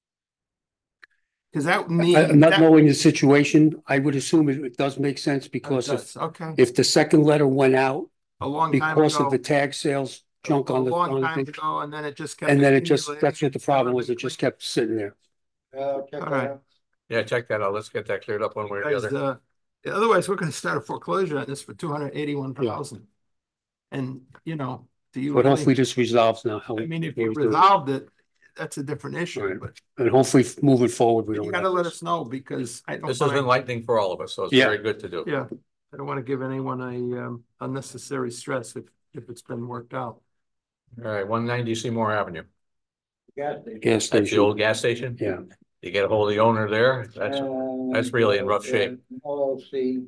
Cause that I- means. I'm not knowing the situation. I would assume it, it does make sense because if, Okay, if the second letter went out a long time because of ago. the tag sales junk A on the, long on the time thing, ago, and then it just kept. and then it just, accumulating. that's what the problem was. It just kept sitting there. Uh, check All that right. out. Yeah, check that out. Let's get that cleared up one way or the Because, other. uh, otherwise, we're gonna start a foreclosure on this for two hundred eighty-one thousand. And, you know, do you But really, hopefully this resolves now. how I we- mean, if how you we do it. resolved it, that's a different issue, Right. but And hopefully moving forward, we you don't. gotta have let this. us know, because I don't. This has wanna- been lightning for all of us, so it's Yeah. very good to do. Yeah, I don't wanna give anyone a, um, unnecessary stress if, if it's been worked out. All right, one ninety Seymour Avenue. Gas station. Gas That's the station. old gas station? Yeah. You get a hold of the owner there? That's, Um, that's really in rough shape. L L C.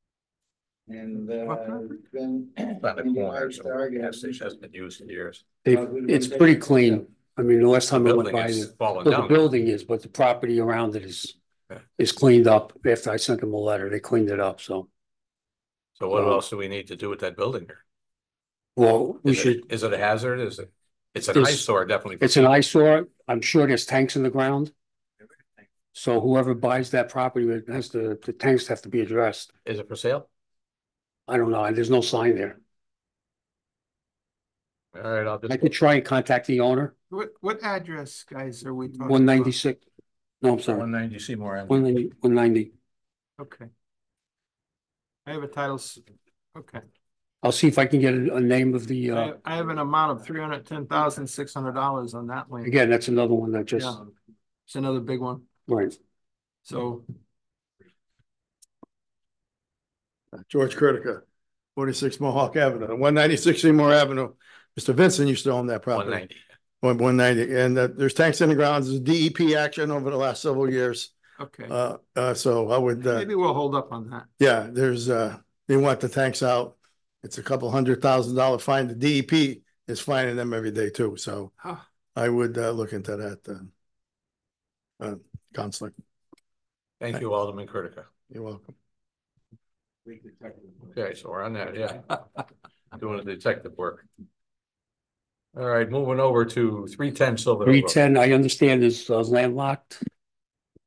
And, What uh, property? it's been. it's on the in the corner, ice so dark, the and- gas station hasn't been used in years. They've, it's pretty clean. I mean, the last The time I went building by, is the falling well, the down. building is, but the property around it is, Yeah. is cleaned up. After I sent them a letter, they cleaned it up, so. So what Uh, else do we need to do with that building here? Well, we Is it, should, is it a hazard? Is it? It's an It's- eyesore, definitely. it's an eyesore. I'm sure there's tanks in the ground. So whoever buys that property it has to, the tanks have to be addressed. Is it for sale? I don't know. There's no sign there. All right, I'll I just, could try and contact the owner, What, what address, guys, are we talking? one about? ninety-six. No, I'm sorry, one ninety Seymour Avenue. one ninety, one ninety. Okay. I have a title, s- okay. I'll see if I can get a, a name of the, I uh, have- I have an amount of three hundred ten thousand, six hundred dollars on that lane. again, that's another one that just, Yeah. It's another big one, right. so. George Curtica, forty-six Mohawk Avenue, one ninety-six Seymour Avenue. Mister Vincent used to own that One property. ninety. One, one ninety, and uh, there's tanks in the ground. There's D E P action over the last several years. Okay, Uh, uh, so I would, uh, maybe we'll hold up on that. yeah, there's, uh, they want the tanks out. It's a couple hundred thousand dollar fine. The D E P is fining them every day too, so Huh. I would, uh, look into that, uh, uh, counselor. Thank you, Alderman Curtica. You're welcome. Okay, so we're on that, yeah. Doing the detective work. All right, moving over to three ten Silver Hill Three Road. ten, I understand is uh, landlocked.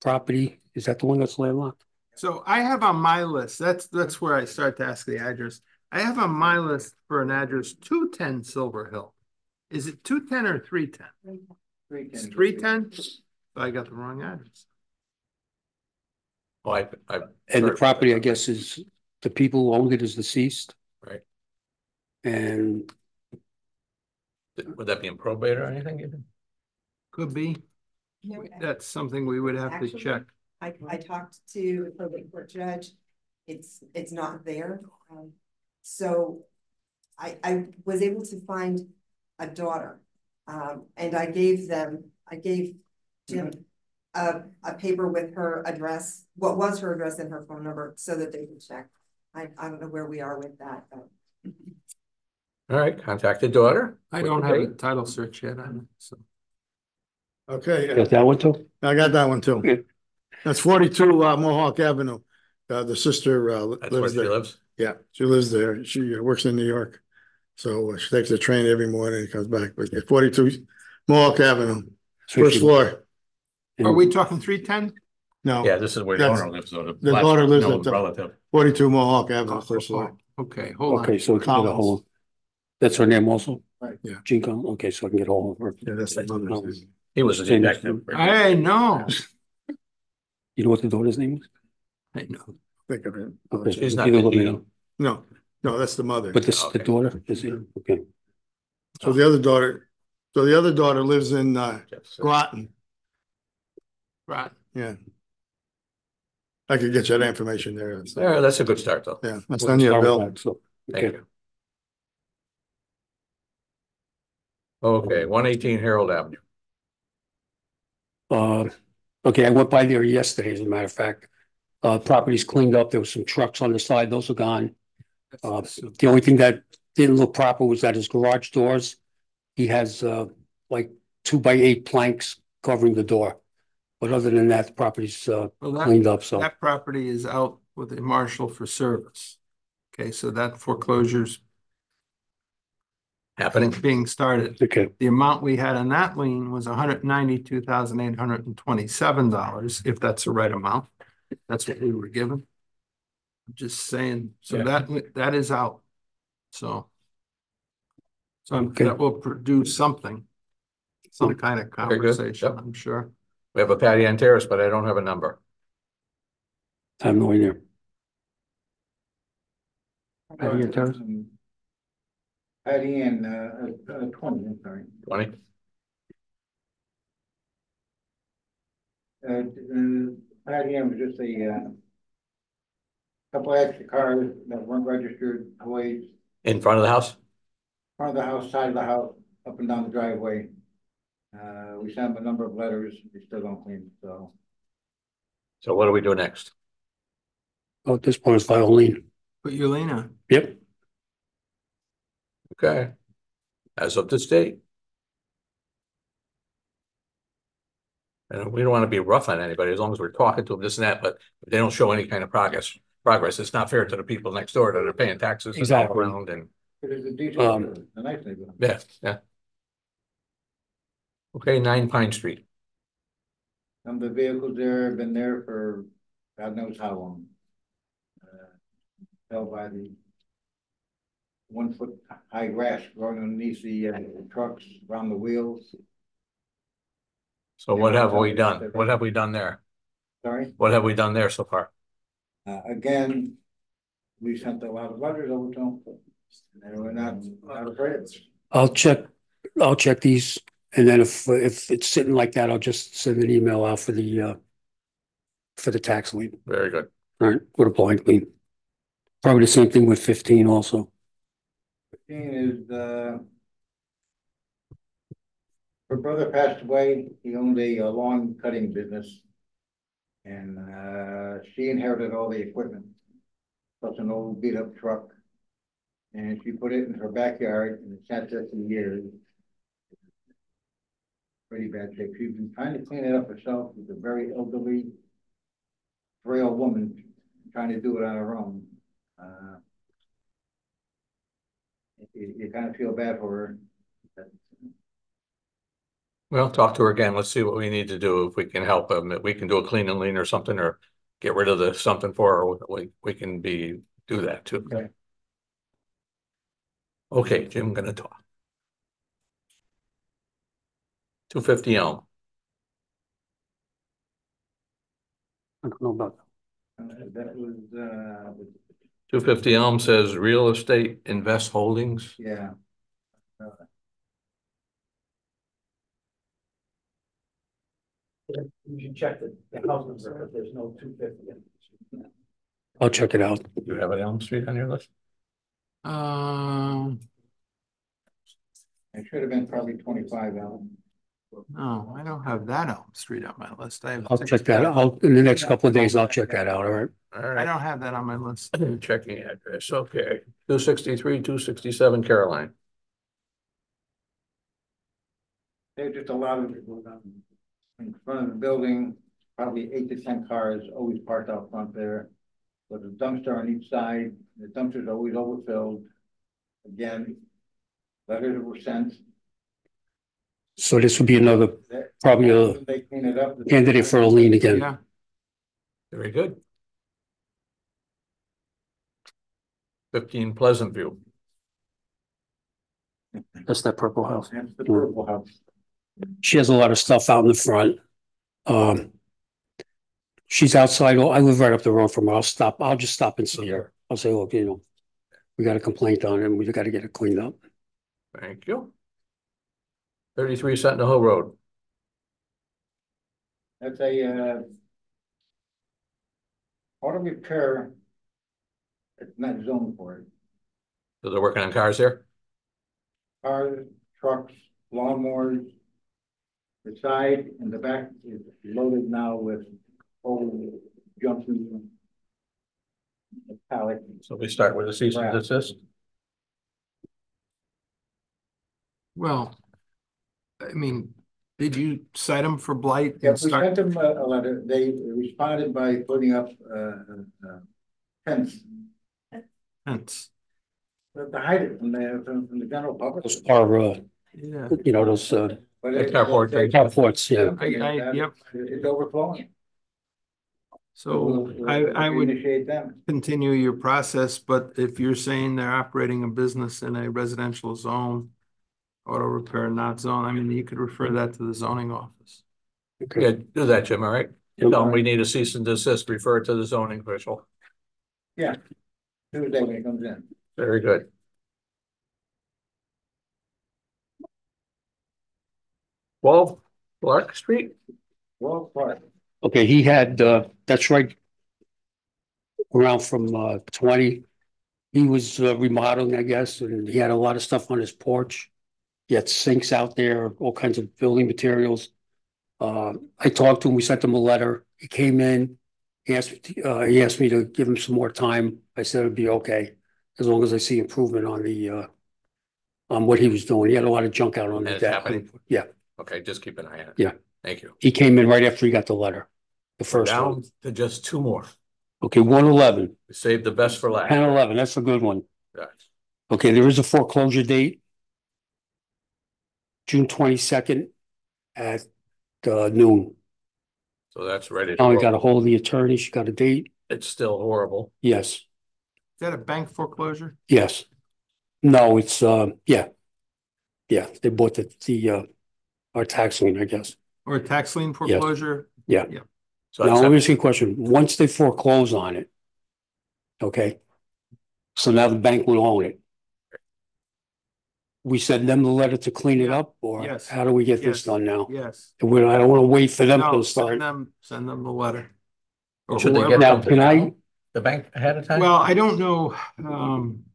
property, is that the one that's landlocked? So I have on my list, that's, that's where I start to ask the address. I have on my list for an address, two ten Silver Hill. Is it two ten or three ten? It's three ten? I got the wrong address. Well, I, I. And the property, I guess, is, the people who owned it is deceased. Right. And Would that be in probate or anything? you think? Could be. That's something we would have to Actually, check. I, I talked to the probate court judge. It's, it's not there. Um, so I, I was able to find a daughter. Um, and I gave them, I gave Jim a, a paper with her address, what was her address and her phone number so that they can check. I, I don't know where we are with that, but. All right, contact the daughter. I don't have a title search yet on it, so. Okay, got that one too? I got that one too. Okay. That's forty-two uh, Mohawk Avenue. Uh, the sister uh, That's where lives she there. lives. Yeah, she lives there. She uh, works in New York. So uh, she takes the train every morning and comes back. But yeah, forty-two Mohawk Avenue, So first she- floor. Are we talking three ten? No, Yeah, this is where the That's- owner lives, so the. the last daughter lives known at the- relative. forty-two Mohawk Avenue, first floor. Okay, hold on. Okay, so we can get a hold of, that's her name also? Right, yeah. Jean Con, okay, so I can get a hold of her. Yeah, that's the mother's name. He was a detective. I know. You know what the daughter's name is? I know. Think of it. Okay, She's not you can the let me dean. know. No, no, that's the mother. But this, the Okay. daughter is it? Okay. So the other daughter, so the other daughter lives in uh, Groton. Right. Yeah. I could get you that information there. So, Yeah, that's a good start though. yeah, I'll send you a bill. So, Thank okay. you. Okay, one eighteen Harold Avenue. Uh, okay, I went by there yesterday, as a matter of fact. Uh, property's cleaned up. There was some trucks on the side. Those are gone. Uh, the only thing that didn't look proper was that his garage doors, he has, uh, like two by eight planks covering the door. But other than that, the property's, uh, Well, that, cleaned up, so. that property is out with a marshal for service. Okay, so that foreclosure's Happening. being started. Okay, The amount we had on that lien was one hundred ninety-two thousand eight hundred and twenty-seven dollars, if that's the right amount. That's what we were given. I'm just saying, so Yeah. that, that is out. So. So Okay. that will produce something, some kind of Very good. conversation, Yep. I'm sure. We have a Patty Ann Terrace, but I don't have a number. I have no idea. Patty Ann Terrace? Patty Ann, uh, uh, twenty, I'm sorry. Twenty? Uh, uh, Patty Ann was just a, uh, couple extra cars that weren't registered, always In front of the house? front of the house, side of the house, up and down the driveway. Uh, we sent them a number of letters, they still don't clean, so. So what do we do next? Oh, this point is violin. Put your lien on. Yep. Okay. As of this date. And we don't want to be rough on anybody as long as we're talking to them, this and that, but if they don't show any kind of progress, progress, it's not fair to the people next door that are paying taxes and all Exactly. around and, It is a decent, Um, a nice neighborhood. yeah, yeah. Okay, nine Pine Street. Some of the vehicles there have been there for God knows how long. Uh, Held by the one foot high grass growing underneath the uh, trucks around the wheels. So what have we done? What have we done there? Sorry, What have we done there so far? uh, again, we sent a lot of letters over to them. And we're not, not afraid. I'll check, I'll check these, and then if, if it's sitting like that, I'll just send an email out for the, uh, for the tax lien, Very good. all right, with a blank lien. Probably the same thing with fifteen also. Fifteen is, uh, her brother passed away. He owned a, uh lawn cutting business. And, uh, she inherited all the equipment, plus an old beat up truck. And she put it in her backyard and it sat there for years. Pretty bad shape. She's been trying to clean it up herself. She's a very elderly, frail woman trying to do it on her own. Uh, you, you kind of feel bad for her. Well, talk to her again. Let's see what we need to do. If we can help them, if we can do a clean and lean or something, or get rid of the something for her, we, we can be, do that too. Okay. Okay, Jim, gonna talk. Two fifty Elm. I don't know about, Uh, That was, uh, Two fifty Elm says real estate invest holdings. yeah. You should check the, the house number, if there's no two fifty. I'll check it out. Do you have an Elm Street on your list? Um, It should have been probably twenty-five, Alan. no, I don't have that Elm Street on my list. I have. I'll check that out. I'll, in the next couple of days, I'll check that out, all right? All I right, don't have that on my list. checking address, okay. Two sixty-three, two sixty-seven Caroline. There's just a lot of it going on in front of the building, probably eight to ten cars always parked out front there. With a dumpster on each side, the dumpster's always overfilled. Again, letters were sent. So this would be another Probably a They clean it up. candidate for a lien again. Yeah, Very good. Fifteen Pleasant View. That's that purple house. That's the purple house. She has a lot of stuff out in the front. Um, she's outside. I live right up the road from her. I'll stop. I'll just stop and see her. I'll say, look, you know, we got a complaint on it and we got to get it cleaned up. Thank you. Thirty-three Sentinel Hill Road. That's a, uh, auto repair. It's not zoned for it. So they're working on cars here? Cars, trucks, lawnmowers. The side and the back is loaded now with old junction. Pallet. So we start with a cease and desist. well, I mean, did you cite them for blight? Yeah, and we start- sent them a, a letter. They responded by putting up, uh, uh, tents. Fence. To hide it from the, from, from the general public. Those are, uh, Yeah, you know, those, uh, But The it- carport, it- carports, yeah. I- I- yep. It's overflowing. so We'll- I, we'll I would Initiate them. continue your process, but if you're saying they're operating a business in a residential zone, auto repair not zone, I mean, you could refer that to the zoning office. Okay. Yeah, do that, Jim, all right? Yep. Tell them we need a cease and desist, refer it to the zoning official. Yeah. Tuesday when it comes in. Very good. Twelve Clark Street. Well, part. Okay, he had, uh, that's right around from, uh, twenty. He was uh, remodeling, I guess, and he had a lot of stuff on his porch. He had sinks out there, all kinds of building materials. Uh, I talked to him, we sent him a letter. He came in. He asked, uh, he asked me to give him some more time. I said it'd be okay, as long as I see improvement on the, uh, on what he was doing. He had a lot of junk out on And the it's deck. happening? Yeah, Okay, just keep an eye on it. Yeah. Thank you. he came in right after he got the letter, the first one. Down to just two more. Okay, one eleven, We saved the best for last. ten eleven, that's a good one. Right. Okay, there is a foreclosure date. June twenty-second at uh, noon. So that's ready to Now I got a roll. hold of the attorney. She got a date. It's still horrible. Yes, Is that a bank foreclosure? yes. No, it's, uh, yeah. Yeah, they bought the, the, uh, our tax lien, I guess. Or a tax lien foreclosure? So Now, it's let me ask you a question. Once they foreclose on it, okay? So now the bank will own it. We send them the letter to clean it up, or Yes. how do we get this Yes. done now? Yes. We, I don't want to wait for them No, to start. send them, send them the letter. Or Should they whoever- get Now, something can I, now? The bank ahead of time? Well, I don't know, um.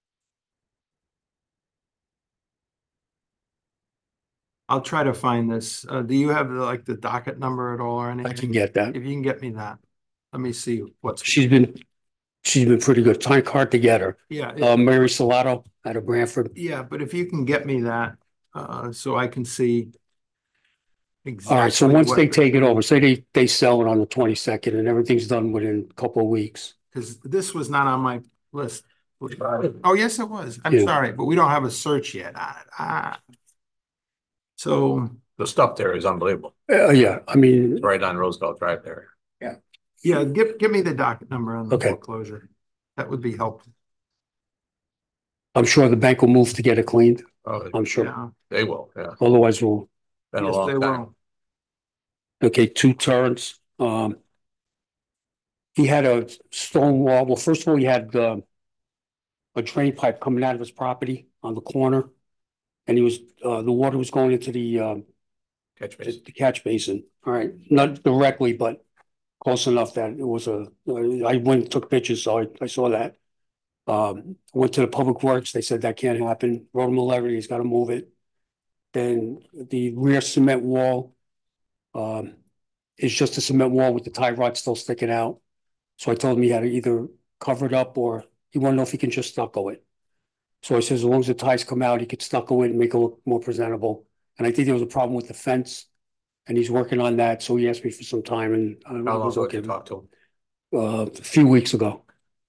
I'll try to find this. Uh, do you have the, like the docket number at all or I anything? can get that. If you can get me that, let me see what's. She's been, she's been pretty good. It's hard to get her. Yeah, it- Uh, Mary Salato out of Branford. yeah, but if you can get me that, uh, so I can see. All right, so exactly once what- they take it over, say they, they sell it on the twenty-second and everything's done within a couple of weeks. Cause this was not on my list. Oh, yes, it was. I'm Yeah. sorry, but we don't have a search yet on it. Ah. So the stuff there is unbelievable. Uh, yeah, I mean, It's right on Roosevelt Drive there. Yeah, give, give me the docket number on the Okay. foreclosure. That would be helpful. I'm sure the bank will move to get it cleaned. Oh, I'm sure. Yeah. they will, yeah. Otherwise, we'll, Been a Yes, they long time. will. okay, two turns. Um, he had a stone wall. Well, first of all, he had, uh, a drain pipe coming out of his property on the corner. And he was, uh, the water was going into the, um, Catch the basin. the catch basin. All right, not directly, but close enough that it was a, I went and took pictures, so I, I saw that. Um, went to the Public Works, they said that can't happen, wrote him a letter, he's gotta move it. Then the rear cement wall, um, is just a cement wall with the tie rod still sticking out. So I told him he had to either cover it up or he wanted to know if he can just stucco it. So I said, as long as the ties come out, he could stucco it and make it look more presentable. And I think there was a problem with the fence and he's working on that, so he asked me for some time and I How long was ago did okay. you talk to him? Uh, a few weeks ago.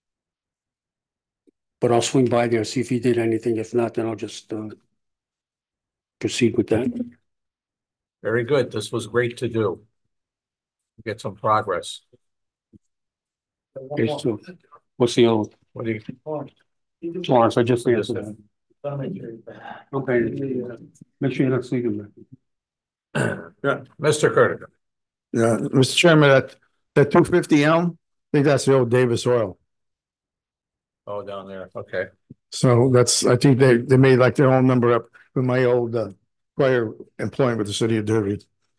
But I'll swing by there, see if he did anything. If not, then I'll just, uh, proceed with that. Very good. This was great to do. Get some progress. Okay, so what's the old? What do you? Lawrence, I just answered Yes, that. Okay, make sure you're not sleeping. Yeah, Mister Curtis. Yeah, Mister Chairman, that, that two fifty Elm, I think that's the old Davis Oil. Oh, down there. Okay. So that's, I think they, they made like their own number up with my old, uh, prior employment with the city of Derby.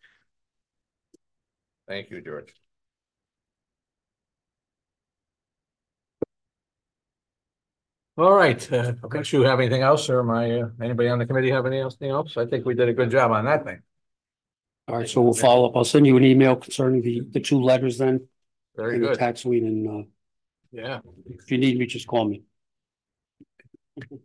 Thank you, George. All right, uh, unless you have anything else, or my, uh, anybody on the committee have anything else? I think we did a good job on that thing. All right, so we'll follow up. I'll send you an email concerning the, the two letters then. Very and the good. tax lien, and, uh, Yeah. if you need me, just call me. You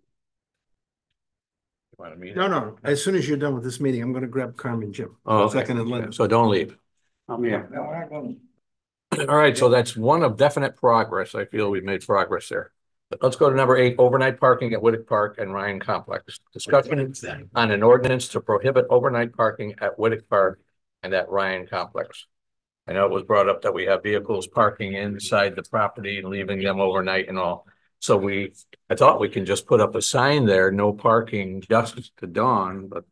want to meet? No, no, as soon as you're done with this meeting, I'm gonna grab Carmen, Jim. Oh, okay. Second and Linda. So don't leave. I'm here. No, we're not going. All right, so that's one of definite progress. I feel we've made progress there. But let's go to number eight, overnight parking at Whittick Park and Ryan Complex. Discussion on an ordinance to prohibit overnight parking at Whittick Park and at Ryan Complex. I know it was brought up that we have vehicles parking inside the property and leaving them overnight and all. So we, I thought we can just put up a sign there, no parking dusk to dawn, but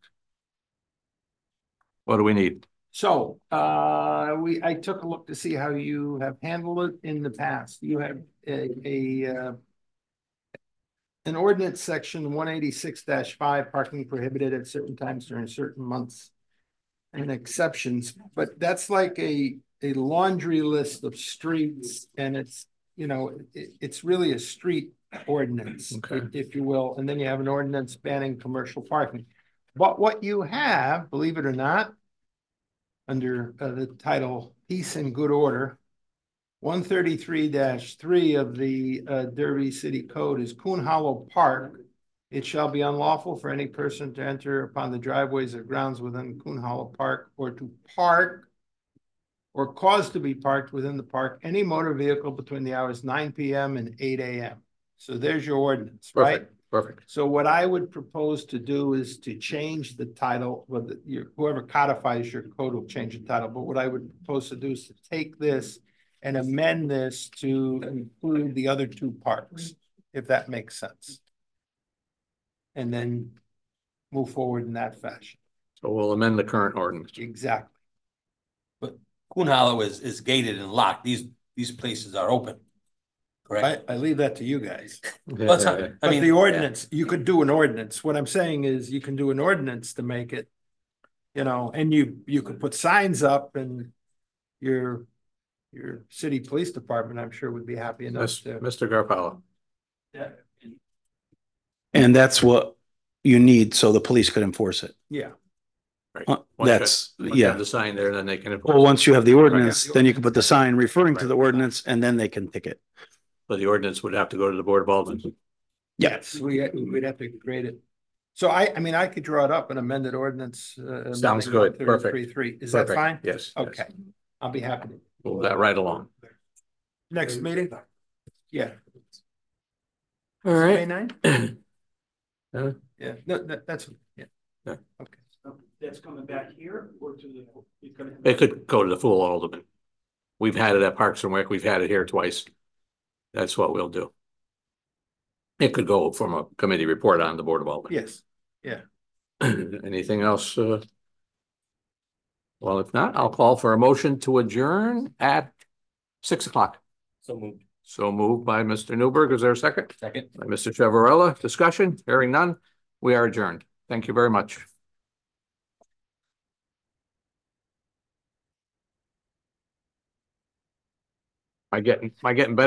what do we need? So, uh, we, I took a look to see how you have handled it in the past. You have a, a, uh, an ordinance section one eighty-six five, parking prohibited at certain times during certain months and exceptions, but that's like a, a laundry list of streets, and it's, you know, it, it's really a street ordinance, Okay. if, if you will, and then you have an ordinance banning commercial parking. But what you have, believe it or not, under uh, the title Peace and Good Order, one thirty-three three of the uh, Derby City Code is Coon Hollow Park. It shall be unlawful for any person to enter upon the driveways or grounds within Coon Hollow Park or to park or cause to be parked within the park any motor vehicle between the hours nine P M and eight A M So there's your ordinance, right? Perfect. Perfect. So what I would propose to do is to change the title, with your, whoever codifies your code will change the title, but what I would propose to do is to take this and amend this to include the other two parks, if that makes sense. And then move forward in that fashion. So we'll amend the current ordinance. Exactly. Coon Hollow is, is gated and locked. These, these places are open. Correct? I, I leave that to you guys. Well, it's not- I But mean, the ordinance, you could do an ordinance. What I'm saying is you can do an ordinance to make it, you know, and you, you could put signs up, and your, your city police department, I'm sure, would be happy enough Miss- to. Mister Garpala. And that's what you need so the police could enforce it. Yeah. Right. Uh, Once you- That's, once you have yeah. The sign there, then they can. Well, once you have the ordinance, then you can put the sign referring to the ordinance and then they can ticket. So the ordinance would have to go to the Board of Aldermen. Yes, we, we'd have to create it. So I, I mean, I could draw it up an amended ordinance. uh, Sounds amending good. one Perfect. thirty-three three. Is that Perfect. fine? Yes. yes. Okay, I'll be happy to. Move that right along. Next meeting? Yeah. All May right. ninth? Huh? Yeah, no, that, that's, yeah. Yeah. Okay. that's coming back here or to the? It could go to the full alderman. We've had it at Parks and Rec. We've had it here twice. That's what we'll do. It could go from a committee report on the Board of Aldermen. Yes, yeah. Anything else? Uh... Well, if not, I'll call for a motion to adjourn at six o'clock. So moved. So moved by Mister Newberg. Is there a second? Second. By Mister Chavarella. Discussion? Hearing none. We are adjourned. Thank you very much. Am I getting, am I getting better?